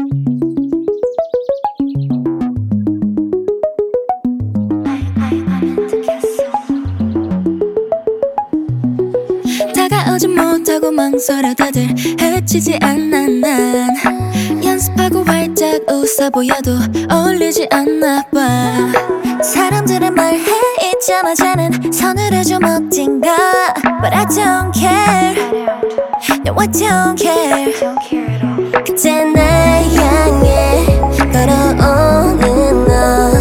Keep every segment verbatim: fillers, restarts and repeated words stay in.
다가오지 못하고 망설여 다들 해치지 않아 난 연습하고 활짝 웃어 보여도 어울리지 않나 봐. 사람들은 말해 잊자마자는 서늘해져 멋진가 But I don't care No I don't care 그때 날 향해 걸어오는 너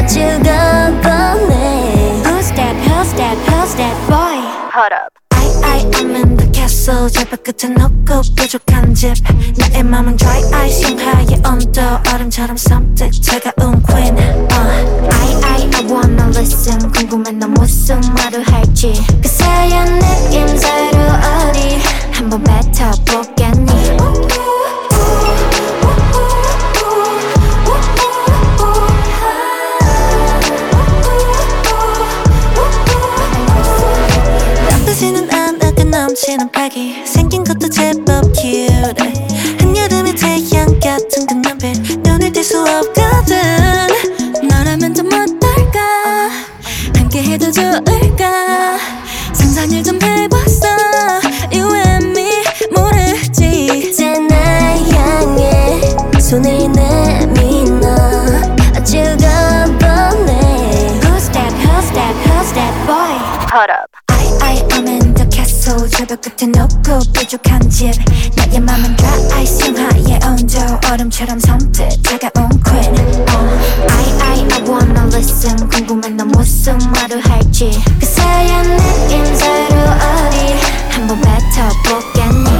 죽어보네 Who's that, who's that, who's that boy Hold up I, I'm in the castle 저 벽끝에 높고 뾰족한 집 나의 맘은 dry ice 영하의 온도 얼음처럼 섬뜩 차가운 queen uh. I, I, I wanna listen 궁금해 너 무슨 말을 할지 그 사연 느낌대로 어디 한번 뱉어보겠니 나쁘지는 않아 그 넘치는 팔기 생긴 것도 제법 cute 한여름의 태양 같은 그 눈빛 눈을 뗄 수 없거든 너라면 좀 어떨까 함께 해도 좋을까 상상을 좀 해봤어 You and me 모르지 이제 날 향해 손을 내밀어 죽어보네 Who's that, who's that, who's that boy Hold up I, I, I'm in the castle 저 벽 끝에 높고 뾰족한 집 나의 맘은 dry ice 영하의 온도 얼음처럼 섬뜩 차가운 queen uh. I, I, I wanna listen 궁금해 너 무슨 말을 할지 그 사연 느낌대로 어디 한번 뱉어보겠니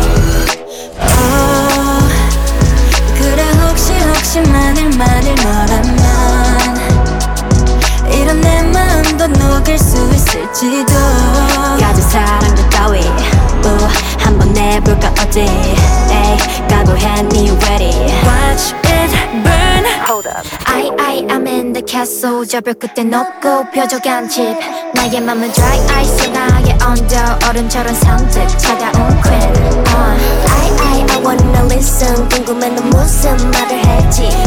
oh, 그래 혹시 혹시 만일 만일 너라면 이런 내 마음도 녹일 수 있을지도 가진 사랑들 따위 우 한번 내볼까 어때 에이 각오했니 ready Watch it burn Hold up I, I, I'm in the castle 저 벽 끝에 높고 뾰족한 집 나의 맘은 dry ice 영하의 온도 얼음처럼 섬뜩 차가운 queen uh. I, I, I wanna listen 궁금해 너 무슨 말을 할지